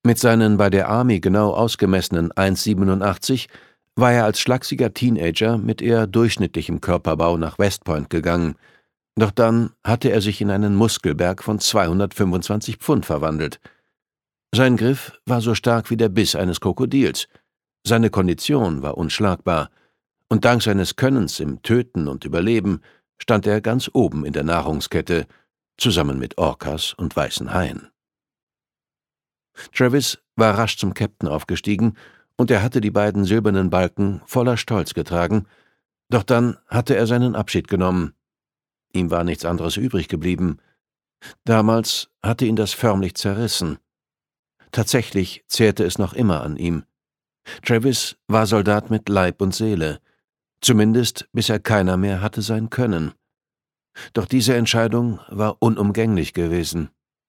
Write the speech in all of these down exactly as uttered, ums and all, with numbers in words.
Mit seinen bei der Army genau ausgemessenen eins Komma siebenundachtzig war er als schlachsiger Teenager mit eher durchschnittlichem Körperbau nach West Point gegangen, doch dann hatte er sich in einen Muskelberg von zweihundertfünfundzwanzig Pfund verwandelt. Sein Griff war so stark wie der Biss eines Krokodils, seine Kondition war unschlagbar, und dank seines Könnens im Töten und Überleben stand er ganz oben in der Nahrungskette, zusammen mit Orcas und weißen Haien. Travis war rasch zum Captain aufgestiegen, und er hatte die beiden silbernen Balken voller Stolz getragen, doch dann hatte er seinen Abschied genommen. Ihm war nichts anderes übrig geblieben. Damals hatte ihn das förmlich zerrissen. Tatsächlich zehrte es noch immer an ihm. Travis war Soldat mit Leib und Seele, zumindest bis er keiner mehr hatte sein können. Doch diese Entscheidung war unumgänglich gewesen.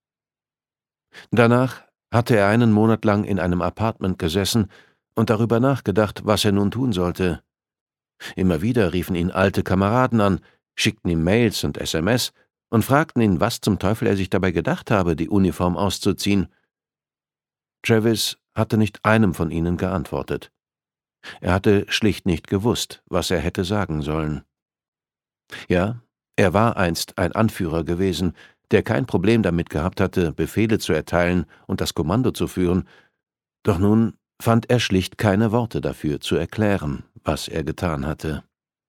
Danach hatte er einen Monat lang in einem Apartment gesessen und darüber nachgedacht, was er nun tun sollte. Immer wieder riefen ihn alte Kameraden an, schickten ihm Mails und S M S und fragten ihn, was zum Teufel er sich dabei gedacht habe, die Uniform auszuziehen. Travis hatte nicht einem von ihnen geantwortet. Er hatte schlicht nicht gewusst, was er hätte sagen sollen. Ja, er war einst ein Anführer gewesen, der kein Problem damit gehabt hatte, Befehle zu erteilen und das Kommando zu führen, doch nun fand er schlicht keine Worte dafür, zu erklären, was er getan hatte.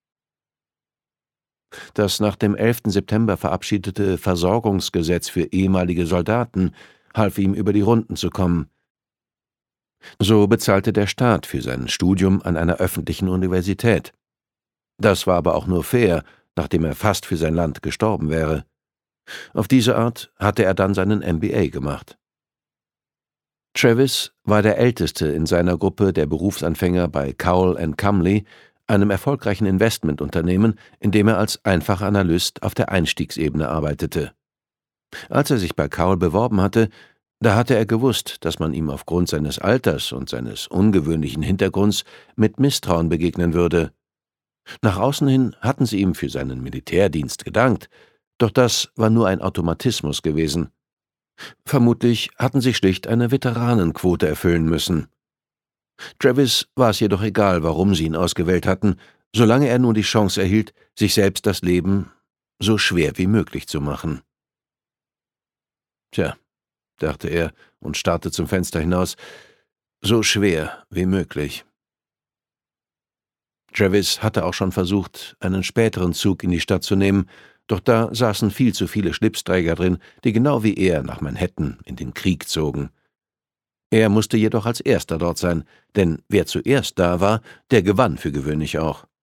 Das nach dem elften September verabschiedete Versorgungsgesetz für ehemalige Soldaten half ihm über die Runden zu kommen. So bezahlte der Staat für sein Studium an einer öffentlichen Universität. Das war aber auch nur fair, nachdem er fast für sein Land gestorben wäre. Auf diese Art hatte er dann seinen M B A gemacht. Travis war der älteste in seiner Gruppe der Berufsanfänger bei Cowell and Comley, einem erfolgreichen Investmentunternehmen, in dem er als einfacher Analyst auf der Einstiegsebene arbeitete. Als er sich bei Cowell beworben hatte, da hatte er gewusst, dass man ihm aufgrund seines Alters und seines ungewöhnlichen Hintergrunds mit Misstrauen begegnen würde. Nach außen hin hatten sie ihm für seinen Militärdienst gedankt, doch das war nur ein Automatismus gewesen. Vermutlich hatten sie schlicht eine Veteranenquote erfüllen müssen. Travis war es jedoch egal, warum sie ihn ausgewählt hatten, solange er nun die Chance erhielt, sich selbst das Leben so schwer wie möglich zu machen. Tja, dachte er und starrte zum Fenster hinaus, so schwer wie möglich. Travis hatte auch schon versucht, einen späteren Zug in die Stadt zu nehmen, doch da saßen viel zu viele Schlipsträger drin, die genau wie er nach Manhattan in den Krieg zogen. Er musste jedoch als Erster dort sein, denn wer zuerst da war, der gewann für gewöhnlich auch.